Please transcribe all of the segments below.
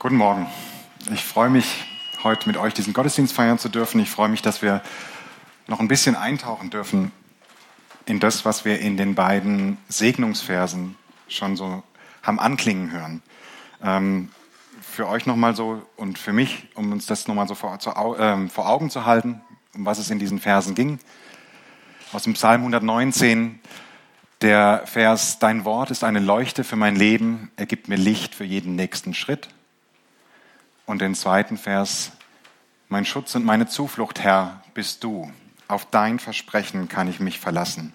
Guten Morgen. Ich freue mich, heute mit euch diesen Gottesdienst feiern zu dürfen. Ich freue mich, dass wir noch ein bisschen eintauchen dürfen in das, was wir in den beiden Segnungsversen schon so haben anklingen hören. Für euch nochmal so und für mich, um uns das nochmal so vor Augen zu halten, um was es in diesen Versen ging. Aus dem Psalm 119, der Vers: Dein Wort ist eine Leuchte für mein Leben, er gibt mir Licht für jeden nächsten Schritt. Und den zweiten Vers: Mein Schutz und meine Zuflucht, Herr, bist du. Auf dein Versprechen kann ich mich verlassen.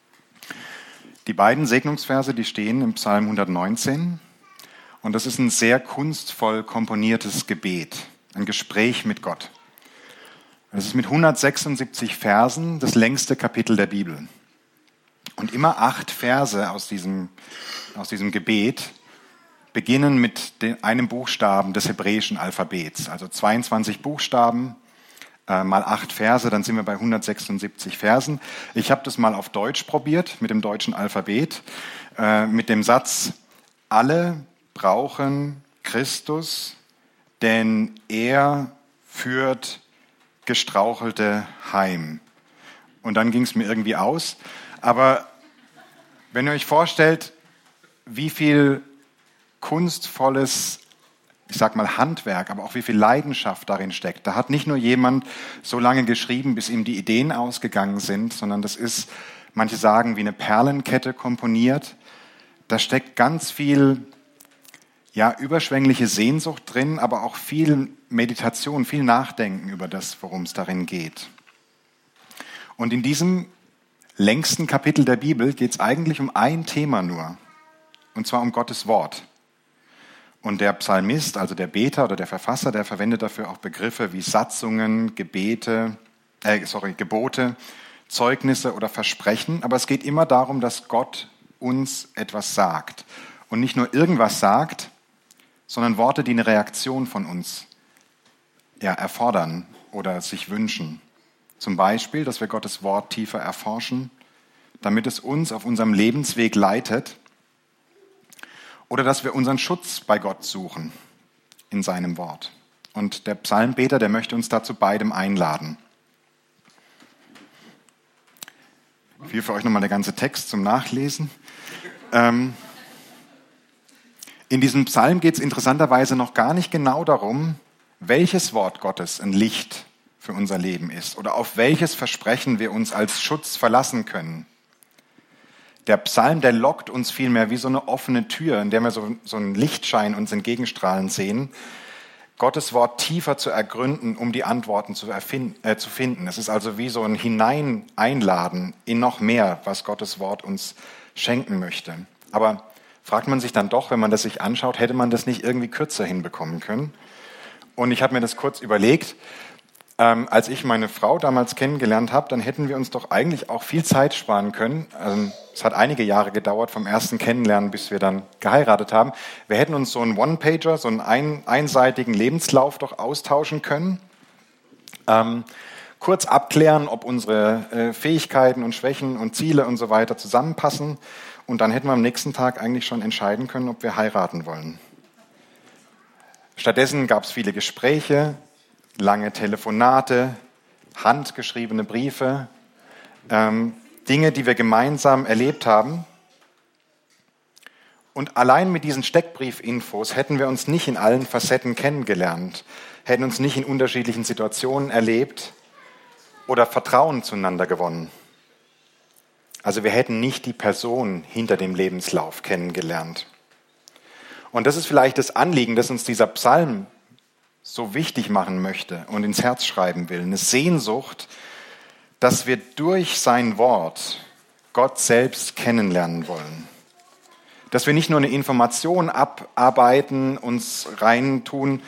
Die beiden Segnungsverse, die stehen im Psalm 119. Und das ist ein sehr kunstvoll komponiertes Gebet, ein Gespräch mit Gott. Es ist mit 176 Versen das längste Kapitel der Bibel. Und immer 8 Verse aus diesem Gebet beginnen mit einem Buchstaben des hebräischen Alphabets. Also 22 Buchstaben mal 8 Verse, dann sind wir bei 176 Versen. Ich habe das mal auf Deutsch probiert, mit dem deutschen Alphabet, mit dem Satz: Alle brauchen Christus, denn er führt Gestrauchelte heim. Und dann ging es mir irgendwie aus. Aber wenn ihr euch vorstellt, wie viel kunstvolles, ich sag mal Handwerk, aber auch wie viel Leidenschaft darin steckt. Da hat nicht nur jemand so lange geschrieben, bis ihm die Ideen ausgegangen sind, sondern das ist, manche sagen, wie eine Perlenkette komponiert. Da steckt ganz viel, ja, überschwängliche Sehnsucht drin, aber auch viel Meditation, viel Nachdenken über das, worum es darin geht. Und in diesem längsten Kapitel der Bibel geht es eigentlich um ein Thema nur, und zwar um Gottes Wort. Und der Psalmist, also der Beter oder der Verfasser, der verwendet dafür auch Begriffe wie Satzungen, Gebote, Zeugnisse oder Versprechen. Aber es geht immer darum, dass Gott uns etwas sagt. Und nicht nur irgendwas sagt, sondern Worte, die eine Reaktion von uns erfordern oder sich wünschen. Zum Beispiel, dass wir Gottes Wort tiefer erforschen, damit es uns auf unserem Lebensweg leitet. Oder dass wir unseren Schutz bei Gott suchen in seinem Wort. Und der Psalmbeter, der möchte uns dazu beidem einladen. Hier für euch nochmal der ganze Text zum Nachlesen. In diesem Psalm geht es interessanterweise noch gar nicht genau darum, welches Wort Gottes ein Licht für unser Leben ist oder auf welches Versprechen wir uns als Schutz verlassen können. Der Psalm, der lockt uns vielmehr wie so eine offene Tür, in der wir so einen Lichtschein uns entgegenstrahlen sehen, Gottes Wort tiefer zu ergründen, um die Antworten zu finden. Es ist also wie so ein Hineineinladen in noch mehr, was Gottes Wort uns schenken möchte. Aber fragt man sich dann doch, wenn man das sich anschaut, hätte man das nicht irgendwie kürzer hinbekommen können? Und ich habe mir das kurz überlegt. Als ich meine Frau damals kennengelernt habe, dann hätten wir uns doch eigentlich auch viel Zeit sparen können. Es hat einige Jahre gedauert vom ersten Kennenlernen, bis wir dann geheiratet haben. Wir hätten uns so einen One-Pager, so einen einseitigen Lebenslauf doch austauschen können. Kurz abklären, ob unsere Fähigkeiten und Schwächen und Ziele und so weiter zusammenpassen. Und dann hätten wir am nächsten Tag eigentlich schon entscheiden können, ob wir heiraten wollen. Stattdessen gab es viele Gespräche, lange Telefonate, handgeschriebene Briefe, Dinge, die wir gemeinsam erlebt haben. Und allein mit diesen Steckbriefinfos hätten wir uns nicht in allen Facetten kennengelernt, hätten uns nicht in unterschiedlichen Situationen erlebt oder Vertrauen zueinander gewonnen. Also wir hätten nicht die Person hinter dem Lebenslauf kennengelernt. Und das ist vielleicht das Anliegen, das uns dieser Psalm so wichtig machen möchte und ins Herz schreiben will. Eine Sehnsucht, dass wir durch sein Wort Gott selbst kennenlernen wollen. Dass wir nicht nur eine Information abarbeiten, uns reintun,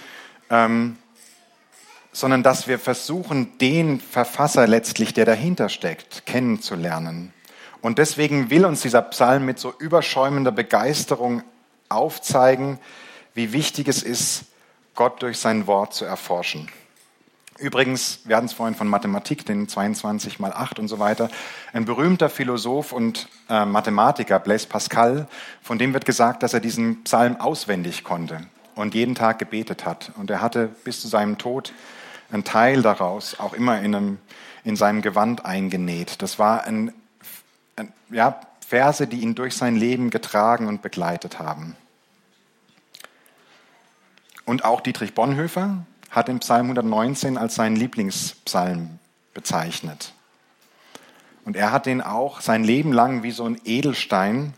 sondern dass wir versuchen, den Verfasser letztlich, der dahinter steckt, kennenzulernen. Und deswegen will uns dieser Psalm mit so überschäumender Begeisterung aufzeigen, wie wichtig es ist, Gott durch sein Wort zu erforschen. Übrigens, wir hatten es vorhin von Mathematik, den 22 mal 8 und so weiter. Ein berühmter Philosoph und Mathematiker, Blaise Pascal, von dem wird gesagt, dass er diesen Psalm auswendig konnte. und jeden Tag gebetet hat. Und er hatte bis zu seinem Tod einen Teil daraus auch immer in seinem Gewand eingenäht. Das war Verse, die ihn durch sein Leben getragen und begleitet haben. Und auch Dietrich Bonhoeffer hat den Psalm 119 als seinen Lieblingspsalm bezeichnet. Und er hat den auch sein Leben lang wie so ein Edelstein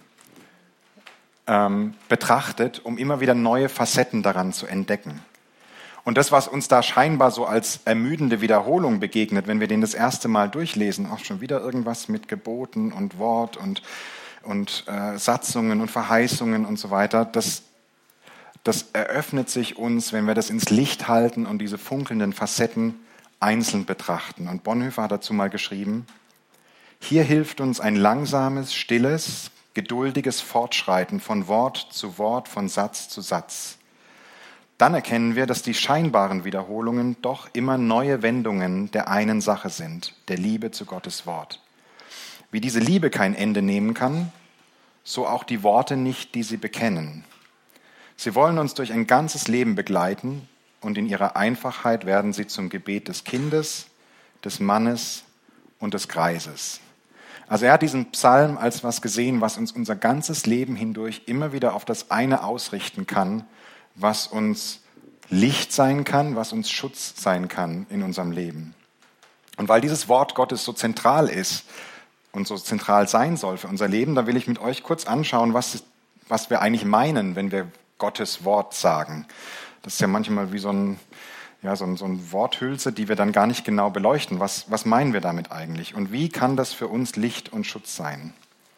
betrachtet, um immer wieder neue Facetten daran zu entdecken. Und das, was uns da scheinbar so als ermüdende Wiederholung begegnet, wenn wir den das erste Mal durchlesen, auch schon wieder irgendwas mit Geboten und Wort und Satzungen und Verheißungen und so weiter, das eröffnet sich uns, wenn wir das ins Licht halten und diese funkelnden Facetten einzeln betrachten. Und Bonhoeffer hat dazu mal geschrieben: Hier hilft uns ein langsames, stilles, geduldiges Fortschreiten von Wort zu Wort, von Satz zu Satz. Dann erkennen wir, dass die scheinbaren Wiederholungen doch immer neue Wendungen der einen Sache sind, der Liebe zu Gottes Wort. Wie diese Liebe kein Ende nehmen kann, so auch die Worte nicht, die sie bekennen. Sie wollen uns durch ein ganzes Leben begleiten und in ihrer Einfachheit werden sie zum Gebet des Kindes, des Mannes und des Greises. Also er hat diesen Psalm als was gesehen, was uns unser ganzes Leben hindurch immer wieder auf das eine ausrichten kann, was uns Licht sein kann, was uns Schutz sein kann in unserem Leben. Und weil dieses Wort Gottes so zentral ist und so zentral sein soll für unser Leben, da will ich mit euch kurz anschauen, was wir eigentlich meinen, wenn wir Gottes Wort sagen. Das ist ja manchmal wie so ein Worthülse, die wir dann gar nicht genau beleuchten. Was meinen wir damit eigentlich? Und wie kann das für uns Licht und Schutz sein?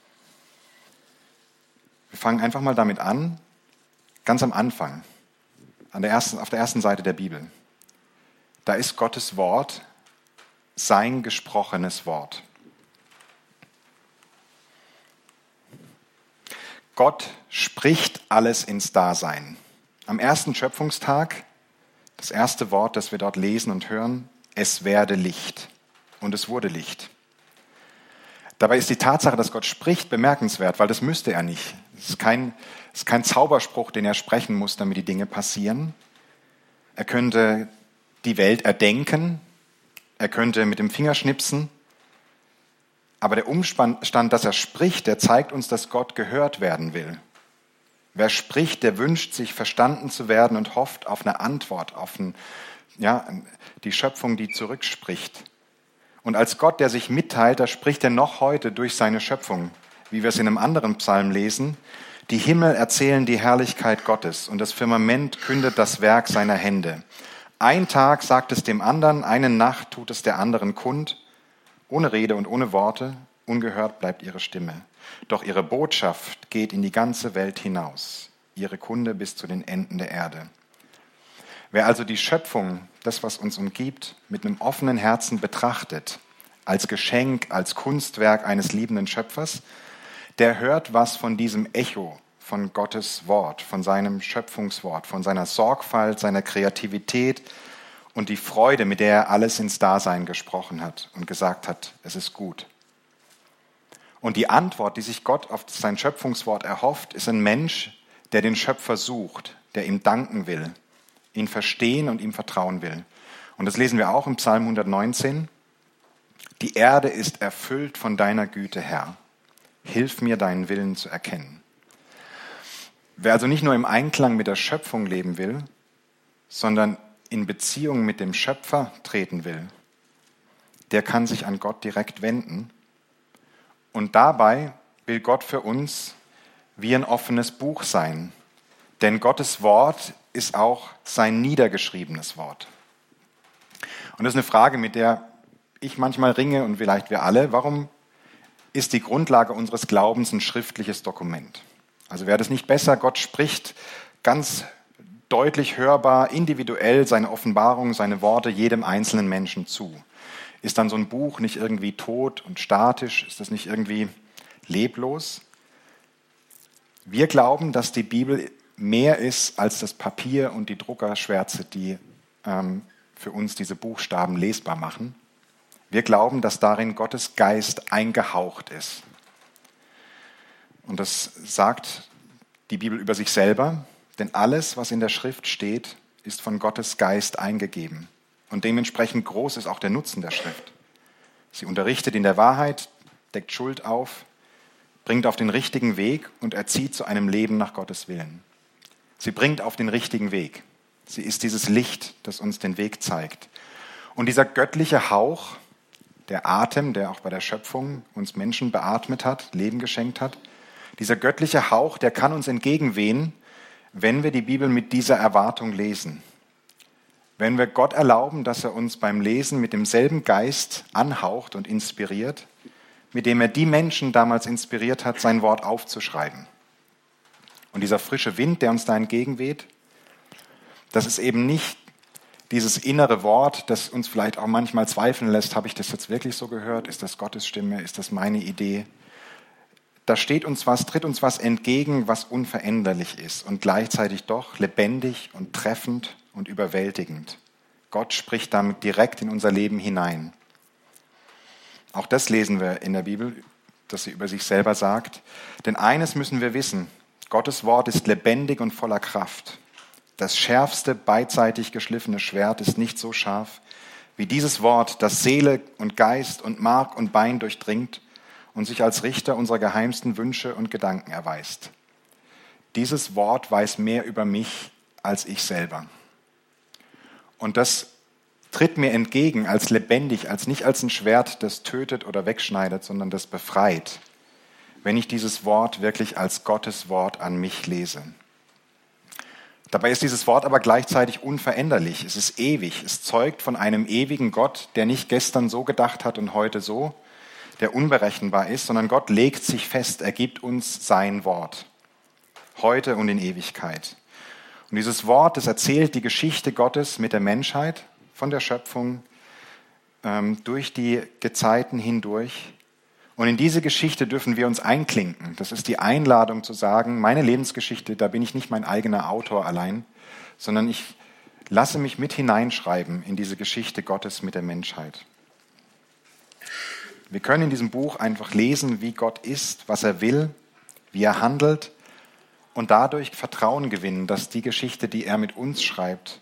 Wir fangen einfach mal damit an, ganz am Anfang, auf der ersten Seite der Bibel. Da ist Gottes Wort, sein gesprochenes Wort. Gott spricht alles ins Dasein. Am ersten Schöpfungstag, das erste Wort, das wir dort lesen und hören: Es werde Licht. Und es wurde Licht. Dabei ist die Tatsache, dass Gott spricht, bemerkenswert, weil das müsste er nicht. Es ist kein Zauberspruch, den er sprechen muss, damit die Dinge passieren. Er könnte die Welt erdenken, er könnte mit dem Finger schnipsen. Aber der Umstand, dass er spricht, der zeigt uns, dass Gott gehört werden will. Wer spricht, der wünscht sich, verstanden zu werden und hofft auf eine Antwort, auf die Schöpfung, die zurückspricht. Und als Gott, der sich mitteilt, da spricht er noch heute durch seine Schöpfung, wie wir es in einem anderen Psalm lesen: Die Himmel erzählen die Herrlichkeit Gottes und das Firmament kündet das Werk seiner Hände. Ein Tag sagt es dem anderen, eine Nacht tut es der anderen kund. Ohne Rede und ohne Worte, ungehört bleibt ihre Stimme. Doch ihre Botschaft geht in die ganze Welt hinaus, ihre Kunde bis zu den Enden der Erde. Wer also die Schöpfung, das, was uns umgibt, mit einem offenen Herzen betrachtet, als Geschenk, als Kunstwerk eines liebenden Schöpfers, der hört was von diesem Echo von Gottes Wort, von seinem Schöpfungswort, von seiner Sorgfalt, seiner Kreativität und die Freude, mit der er alles ins Dasein gesprochen hat und gesagt hat, es ist gut. Und die Antwort, die sich Gott auf sein Schöpfungswort erhofft, ist ein Mensch, der den Schöpfer sucht, der ihm danken will, ihn verstehen und ihm vertrauen will. Und das lesen wir auch im Psalm 119. Die Erde ist erfüllt von deiner Güte, Herr. Hilf mir, deinen Willen zu erkennen. Wer also nicht nur im Einklang mit der Schöpfung leben will, sondern in Beziehung mit dem Schöpfer treten will, der kann sich an Gott direkt wenden. Und dabei will Gott für uns wie ein offenes Buch sein. Denn Gottes Wort ist auch sein niedergeschriebenes Wort. Und das ist eine Frage, mit der ich manchmal ringe und vielleicht wir alle. Warum ist die Grundlage unseres Glaubens ein schriftliches Dokument? Also wäre das nicht besser, Gott spricht ganz deutlich hörbar, individuell seine Offenbarung, seine Worte jedem einzelnen Menschen zu. Ist dann so ein Buch nicht irgendwie tot und statisch? Ist das nicht irgendwie leblos? Wir glauben, dass die Bibel mehr ist als das Papier und die Druckerschwärze, die für uns diese Buchstaben lesbar machen. Wir glauben, dass darin Gottes Geist eingehaucht ist. Und das sagt die Bibel über sich selber. Denn alles, was in der Schrift steht, ist von Gottes Geist eingegeben. Und dementsprechend groß ist auch der Nutzen der Schrift. Sie unterrichtet in der Wahrheit, deckt Schuld auf, bringt auf den richtigen Weg und erzieht zu einem Leben nach Gottes Willen. Sie bringt auf den richtigen Weg. Sie ist dieses Licht, das uns den Weg zeigt. Und dieser göttliche Hauch, der Atem, der auch bei der Schöpfung uns Menschen beatmet hat, Leben geschenkt hat, dieser göttliche Hauch, der kann uns entgegenwehen, wenn wir die Bibel mit dieser Erwartung lesen. Wenn wir Gott erlauben, dass er uns beim Lesen mit demselben Geist anhaucht und inspiriert, mit dem er die Menschen damals inspiriert hat, sein Wort aufzuschreiben. Und dieser frische Wind, der uns da entgegenweht, das ist eben nicht dieses innere Wort, das uns vielleicht auch manchmal zweifeln lässt, habe ich das jetzt wirklich so gehört? Ist das Gottes Stimme? Ist das meine Idee? Da tritt uns was entgegen, was unveränderlich ist und gleichzeitig doch lebendig und treffend und überwältigend. Gott spricht damit direkt in unser Leben hinein. Auch das lesen wir in der Bibel, dass sie über sich selber sagt. Denn eines müssen wir wissen, Gottes Wort ist lebendig und voller Kraft. Das schärfste, beidseitig geschliffene Schwert ist nicht so scharf wie dieses Wort, das Seele und Geist und Mark und Bein durchdringt und sich als Richter unserer geheimsten Wünsche und Gedanken erweist. Dieses Wort weiß mehr über mich als ich selber. Und das tritt mir entgegen als lebendig, als nicht als ein Schwert, das tötet oder wegschneidet, sondern das befreit, wenn ich dieses Wort wirklich als Gottes Wort an mich lese. Dabei ist dieses Wort aber gleichzeitig unveränderlich. Es ist ewig. Es zeugt von einem ewigen Gott, der nicht gestern so gedacht hat und heute so, der unberechenbar ist, sondern Gott legt sich fest, er gibt uns sein Wort, heute und in Ewigkeit. Und dieses Wort, das erzählt die Geschichte Gottes mit der Menschheit, von der Schöpfung, durch die Gezeiten hindurch. Und in diese Geschichte dürfen wir uns einklinken. Das ist die Einladung zu sagen, meine Lebensgeschichte, da bin ich nicht mein eigener Autor allein, sondern ich lasse mich mit hineinschreiben in diese Geschichte Gottes mit der Menschheit. Wir können in diesem Buch einfach lesen, wie Gott ist, was er will, wie er handelt und dadurch Vertrauen gewinnen, dass die Geschichte, die er mit uns schreibt,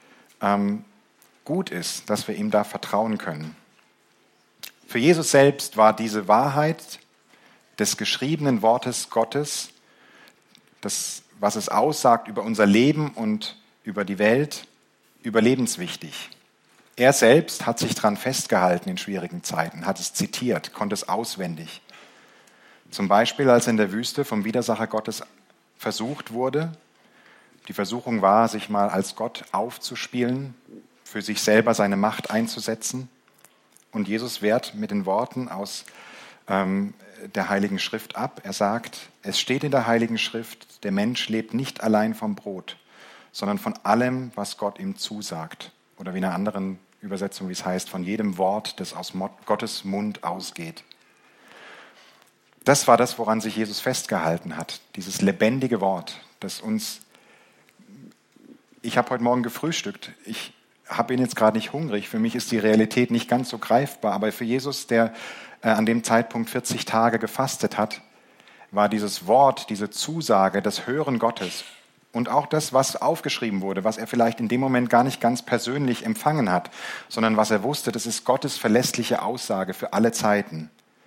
gut ist, dass wir ihm da vertrauen können. Für Jesus selbst war diese Wahrheit des geschriebenen Wortes Gottes, das, was es aussagt über unser Leben und über die Welt, überlebenswichtig. Er selbst hat sich daran festgehalten in schwierigen Zeiten, hat es zitiert, konnte es auswendig. Zum Beispiel, als er in der Wüste vom Widersacher Gottes versucht wurde. Die Versuchung war, sich mal als Gott aufzuspielen, für sich selber seine Macht einzusetzen. Und Jesus wehrt mit den Worten aus der Heiligen Schrift ab. Er sagt, es steht in der Heiligen Schrift, der Mensch lebt nicht allein vom Brot, sondern von allem, was Gott ihm zusagt. Oder wie in einer anderen Übersetzung, wie es heißt, von jedem Wort, das aus Gottes Mund ausgeht. Das war das, woran sich Jesus festgehalten hat. Dieses lebendige Wort, das uns... Ich habe heute Morgen gefrühstückt. Ich bin jetzt gerade nicht hungrig. Für mich ist die Realität nicht ganz so greifbar. Aber für Jesus, der an dem Zeitpunkt 40 Tage gefastet hat, war dieses Wort, diese Zusage, das Hören Gottes und auch das, was aufgeschrieben wurde, was er vielleicht in dem Moment gar nicht ganz persönlich empfangen hat, sondern was er wusste, das ist Gottes verlässliche Aussage für alle Zeiten.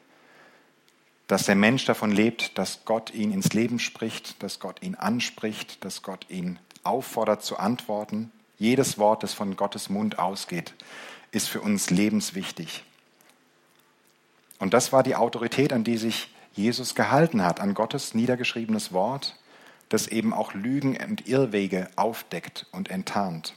Dass der Mensch davon lebt, dass Gott ihn ins Leben spricht, dass Gott ihn anspricht, dass Gott ihn auffordert zu antworten. Jedes Wort, das von Gottes Mund ausgeht, ist für uns lebenswichtig. Und das war die Autorität, an die sich Jesus gehalten hat, an Gottes niedergeschriebenes Wort, das eben auch Lügen und Irrwege aufdeckt und enttarnt.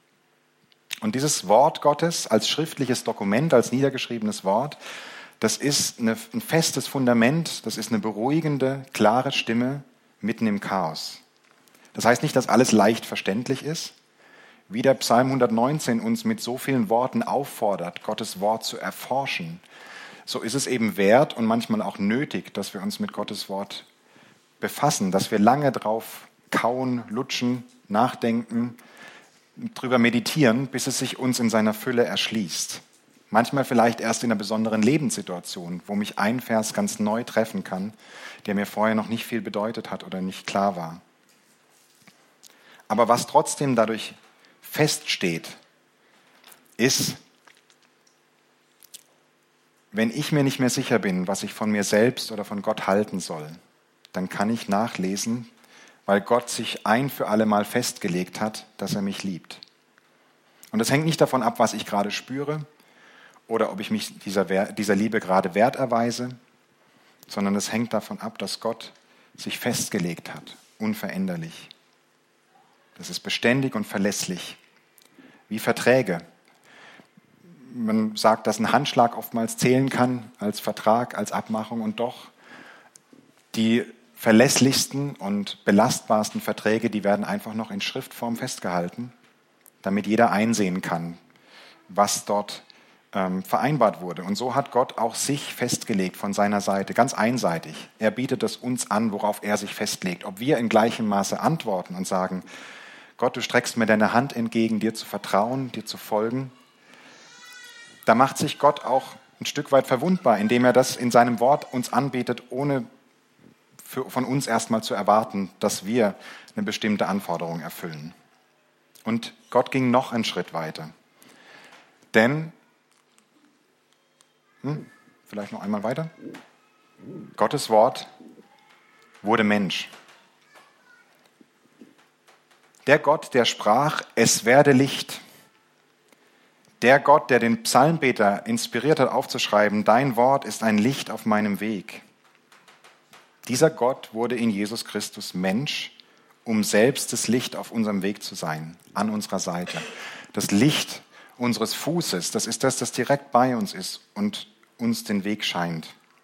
Und dieses Wort Gottes als schriftliches Dokument, als niedergeschriebenes Wort, das ist ein festes Fundament, das ist eine beruhigende, klare Stimme mitten im Chaos. Das heißt nicht, dass alles leicht verständlich ist, wie der Psalm 119 uns mit so vielen Worten auffordert, Gottes Wort zu erforschen. So ist es eben wert und manchmal auch nötig, dass wir uns mit Gottes Wort befassen, dass wir lange drauf kauen, lutschen, nachdenken, drüber meditieren, bis es sich uns in seiner Fülle erschließt. Manchmal vielleicht erst in einer besonderen Lebenssituation, wo mich ein Vers ganz neu treffen kann, der mir vorher noch nicht viel bedeutet hat oder nicht klar war. Aber was trotzdem dadurch feststeht, ist, wenn ich mir nicht mehr sicher bin, was ich von mir selbst oder von Gott halten soll, dann kann ich nachlesen, weil Gott sich ein für alle Mal festgelegt hat, dass er mich liebt. Und das hängt nicht davon ab, was ich gerade spüre oder ob ich mich dieser Liebe gerade wert erweise, sondern es hängt davon ab, dass Gott sich festgelegt hat, unveränderlich. Das ist beständig und verlässlich, wie Verträge. Man sagt, dass ein Handschlag oftmals zählen kann als Vertrag, als Abmachung, und doch die verlässlichsten und belastbarsten Verträge, die werden einfach noch in Schriftform festgehalten, damit jeder einsehen kann, was dort vereinbart wurde. Und so hat Gott auch sich festgelegt von seiner Seite, ganz einseitig. Er bietet es uns an, worauf er sich festlegt. Ob wir in gleichem Maße antworten und sagen, Gott, du streckst mir deine Hand entgegen, dir zu vertrauen, dir zu folgen, da macht sich Gott auch ein Stück weit verwundbar, indem er das in seinem Wort uns anbietet, ohne von uns erstmal zu erwarten, dass wir eine bestimmte Anforderung erfüllen. Und Gott ging noch einen Schritt weiter. Denn, vielleicht noch einmal weiter, Gottes Wort wurde Mensch. Der Gott, der sprach, es werde Licht. Der Gott, der den Psalmbeter inspiriert hat, aufzuschreiben, dein Wort ist ein Licht auf meinem Weg. Dieser Gott wurde in Jesus Christus Mensch, um selbst das Licht auf unserem Weg zu sein, an unserer Seite. Das Licht unseres Fußes, das ist das direkt bei uns ist und uns den Weg scheint.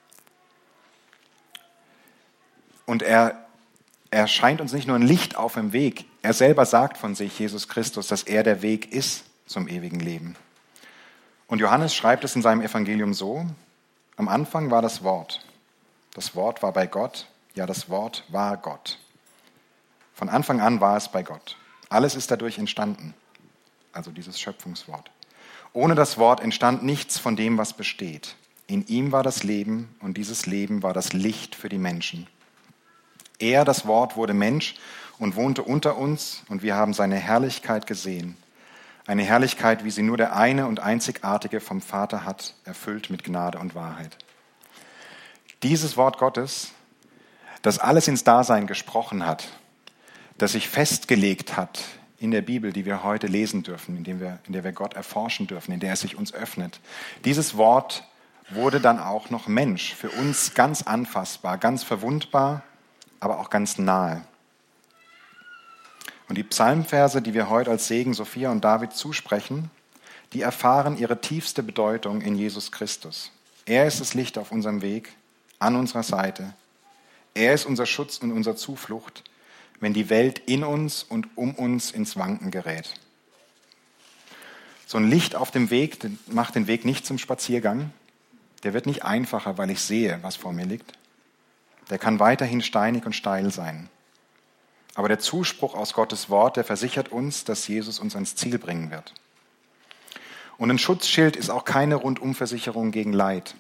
Und er scheint uns nicht nur ein Licht auf dem Weg, er selber sagt von sich, Jesus Christus, dass er der Weg ist zum ewigen Leben. Und Johannes schreibt es in seinem Evangelium so, am Anfang war das Wort war bei Gott, ja, das Wort war Gott. Von Anfang an war es bei Gott. Alles ist dadurch entstanden, also dieses Schöpfungswort. Ohne das Wort entstand nichts von dem, was besteht. In ihm war das Leben und dieses Leben war das Licht für die Menschen. Er, das Wort, wurde Mensch und wohnte unter uns und wir haben seine Herrlichkeit gesehen. Eine Herrlichkeit, wie sie nur der eine und einzigartige vom Vater hat, erfüllt mit Gnade und Wahrheit. Dieses Wort Gottes, das alles ins Dasein gesprochen hat, das sich festgelegt hat in der Bibel, die wir heute lesen dürfen, in der wir Gott erforschen dürfen, in der er sich uns öffnet. Dieses Wort wurde dann auch noch Mensch, für uns ganz anfassbar, ganz verwundbar, aber auch ganz nahe. Und die Psalmverse, die wir heute als Segen Sophia und David zusprechen, die erfahren ihre tiefste Bedeutung in Jesus Christus. Er ist das Licht auf unserem Weg, an unserer Seite. Er ist unser Schutz und unsere Zuflucht, wenn die Welt in uns und um uns ins Wanken gerät. So ein Licht auf dem Weg macht den Weg nicht zum Spaziergang. Der wird nicht einfacher, weil ich sehe, was vor mir liegt. Der kann weiterhin steinig und steil sein. Aber der Zuspruch aus Gottes Wort, der versichert uns, dass Jesus uns ans Ziel bringen wird. Und ein Schutzschild ist auch keine Rundumversicherung gegen Leid.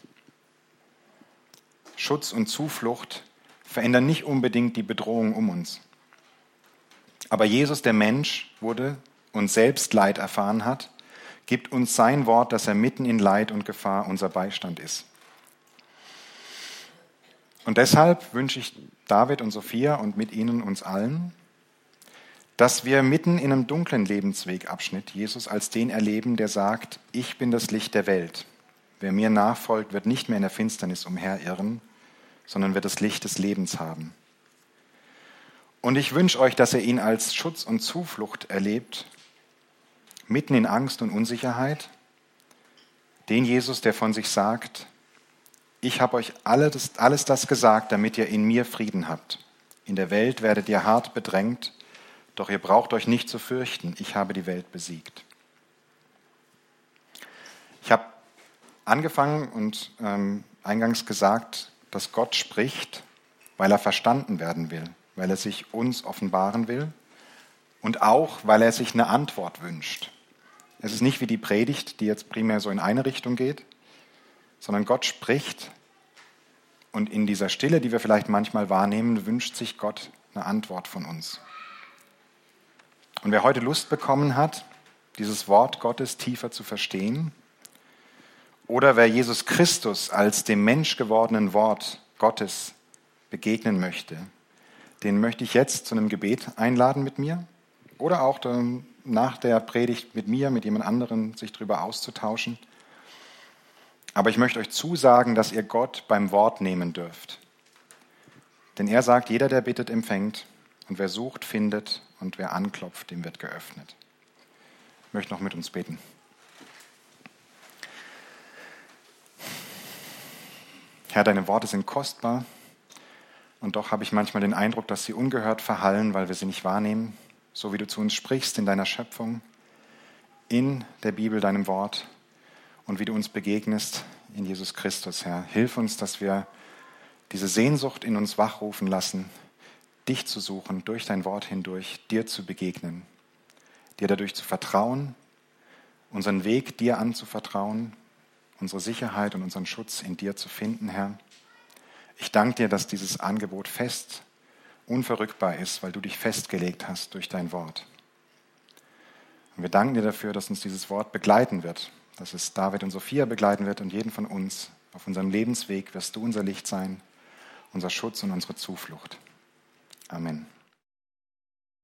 Schutz und Zuflucht verändern nicht unbedingt die Bedrohung um uns. Aber Jesus, der Mensch wurde und selbst Leid erfahren hat, gibt uns sein Wort, dass er mitten in Leid und Gefahr unser Beistand ist. Und deshalb wünsche ich David und Sophia und mit ihnen uns allen, dass wir mitten in einem dunklen Lebenswegabschnitt Jesus als den erleben, der sagt, ich bin das Licht der Welt. Wer mir nachfolgt, wird nicht mehr in der Finsternis umherirren, sondern wird das Licht des Lebens haben. Und ich wünsche euch, dass ihr ihn als Schutz und Zuflucht erlebt, mitten in Angst und Unsicherheit. Den Jesus, der von sich sagt, ich habe euch alles das gesagt, damit ihr in mir Frieden habt. In der Welt werdet ihr hart bedrängt, doch ihr braucht euch nicht zu fürchten, ich habe die Welt besiegt. Ich habe angefangen und eingangs gesagt, dass Gott spricht, weil er verstanden werden will, weil er sich uns offenbaren will und auch, weil er sich eine Antwort wünscht. Es ist nicht wie die Predigt, die jetzt primär so in eine Richtung geht, sondern Gott spricht und in dieser Stille, die wir vielleicht manchmal wahrnehmen, wünscht sich Gott eine Antwort von uns. Und wer heute Lust bekommen hat, dieses Wort Gottes tiefer zu verstehen, oder wer Jesus Christus als dem menschgewordenen Wort Gottes begegnen möchte, den möchte ich jetzt zu einem Gebet einladen mit mir oder auch nach der Predigt mit mir, mit jemand anderem sich darüber auszutauschen. Aber ich möchte euch zusagen, dass ihr Gott beim Wort nehmen dürft. Denn er sagt, jeder, der bittet, empfängt, und wer sucht, findet, und wer anklopft, dem wird geöffnet. Ich möchte noch mit uns beten. Herr, deine Worte sind kostbar, und doch habe ich manchmal den Eindruck, dass sie ungehört verhallen, weil wir sie nicht wahrnehmen, so wie du zu uns sprichst in deiner Schöpfung, in der Bibel, deinem Wort, und wie du uns begegnest in Jesus Christus, Herr. Hilf uns, dass wir diese Sehnsucht in uns wachrufen lassen, dich zu suchen, durch dein Wort hindurch, dir zu begegnen, dir dadurch zu vertrauen, unseren Weg dir anzuvertrauen, unsere Sicherheit und unseren Schutz in dir zu finden, Herr. Ich danke dir, dass dieses Angebot fest, unverrückbar ist, weil du dich festgelegt hast durch dein Wort. Und wir danken dir dafür, dass uns dieses Wort begleiten wird, dass es David und Sophia begleiten wird und jeden von uns. Auf unserem Lebensweg wirst du unser Licht sein, unser Schutz und unsere Zuflucht. Amen.